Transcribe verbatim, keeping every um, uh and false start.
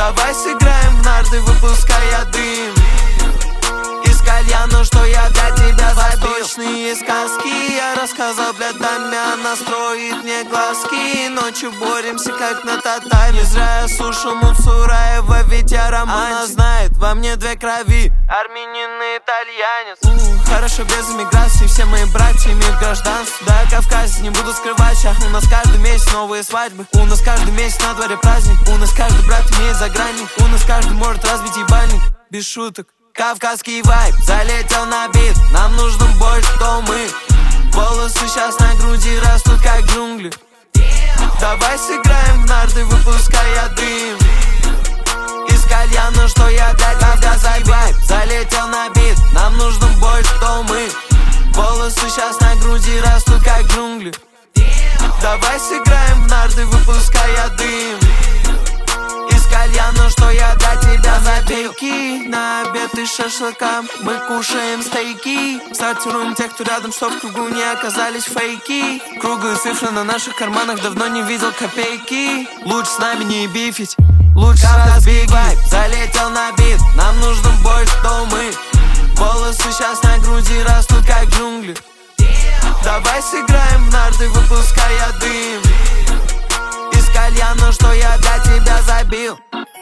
Давай сыграем в нарды, выпуская дым из кальяна, что я для тебя забил. Восточные сказки я рассказал, блядь, даме, она строит мне глазки. Ночью боремся, как на татами. Не зря я слушал Муцураева, ведь я романтик. Она знает, во мне две крови, армянин и итальянец. У, хорошо без эмиграции, все мои братья имеют гражданство. Да, я Кавказец, не буду скрывать, а у нас каждый месяц новые свадьбы. У нас каждый месяц на дворе праздник. У нас каждый брат имеет загранник. У нас каждый может разбить ебальник, без шуток. Кавказский вайб залетел на бит, нам нужно больше, кто мы. Волосы сейчас на груди растут, как джунгли. Давай сыграем в нарды, выпуская дым из кальяна, что я для Кавказа вайб залетел на бит, нам нужно больше, кто мы. Волосы сейчас на груди растут, как джунгли. Давай сыграем в нарды, выпуская дым из кальяна, что я для тебя забил. На обед и шашлыкам мы кушаем стейки. Сортируем тех, кто рядом, чтоб в кругу не оказались фейки. Круглые цифры на наших карманах, давно не видел копейки. Лучше с нами не бифить, лучше разбить вайб залетел на бит, нам нужно больше, кто мы. Волосы сейчас на груди растут, как джунгли. Давай сыграем в нарды, выпуская дым из кальяна, что я для тебя забил.